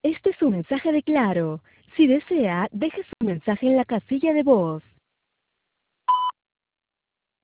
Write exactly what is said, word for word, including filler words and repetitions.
Este es un mensaje de Claro. Si desea, deje su mensaje en la casilla de voz.